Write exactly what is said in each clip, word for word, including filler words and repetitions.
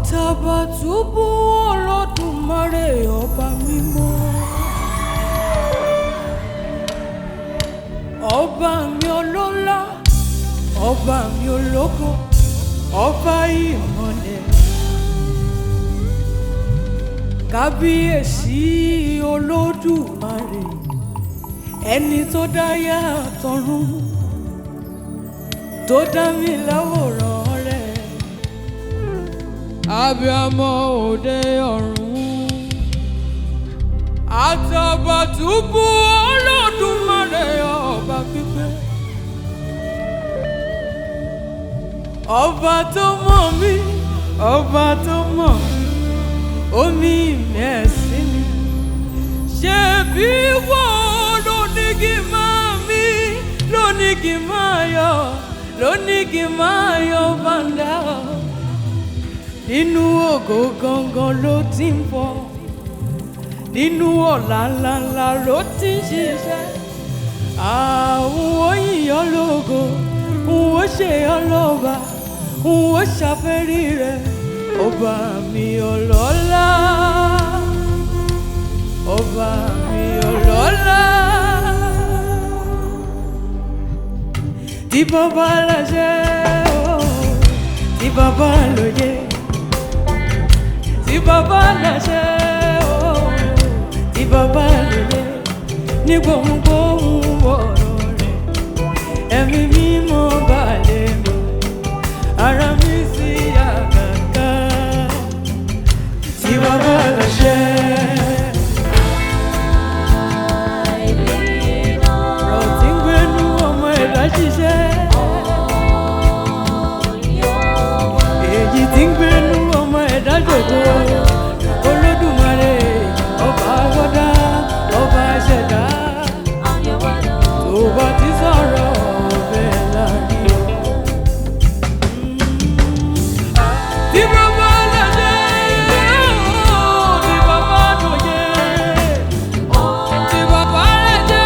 Àtàbàtúbú Olódùmarè ọba mímọ́, ọba mi ọlọ́lá, ọba mi ológo, ọba ìmọ́lẹ̀. Kábíyèsí Olódùmarè, ẹni tó dáyé àtọ̀run, tó dá mi láwòrán rẹ̀. Abiyamọ òde ọ̀run, Àtàbàtúbú Olódùmarè ọba pípé, ọba tó mọ̀ mí, ọba tó mọ̀ mí, omi mẹ́sìn mi. Ṣebí wọ́n ló ní kí n máa mí, ló ní kí n máa yọ̀, ló ní kí n máa yọ̀ bàǹdà. Nínú ògo gangan ló ti ń bọ̀, nínú ọ̀la ńláńlá ló ti ń ṣiṣẹ́. Àwọn òyìnbó lógo, òun ó ṣe ọlọ́ba, òun ó ṣàfẹ́rí rẹ̀. Ọba mi ọlọ́lá, ọba mi ọlọ́lá. Tí bàbá láṣẹ, tí bàbá lóye, tí bàbá láṣẹ, tí bàbá lóye, ní gbohùngbohùn ọ̀rọ̀ rẹ̀, ẹ̀mí mímọ́ balẹ̀ mi, ara mi sì yá gágá. Tí bàbá láṣẹ, rọ̀ tí ń gbénú ọmọ ẹ̀dá ṣiṣẹ́, èyí tí ń gbénú ọmọ ẹ̀dá jòjò. Olódùmarè ọba wọ́dá, ọba ṣẹ̀dá, tó bá ti sọ̀rọ̀ ọbẹ̀ láàrin. Tí bàbá láṣẹ, tí bàbá lóye, tí bàbá láṣẹ,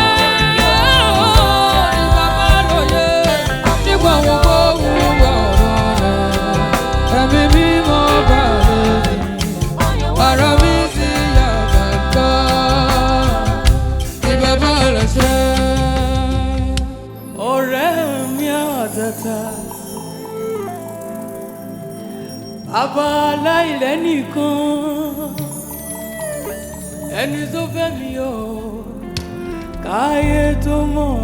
tí bàbá lóye, ní gbohùngbohùn ọ̀rọ̀ rẹ̀, ẹ̀mí mímọ́ balẹ̀ mi, ara mi sì yá gágá. Tí bàbá láṣẹ. Ọ̀rẹ́ mi àtàtà, bàbá aláìlẹ́ nìkan, ẹni tó fẹ́ mi o, káyé tó mọ̀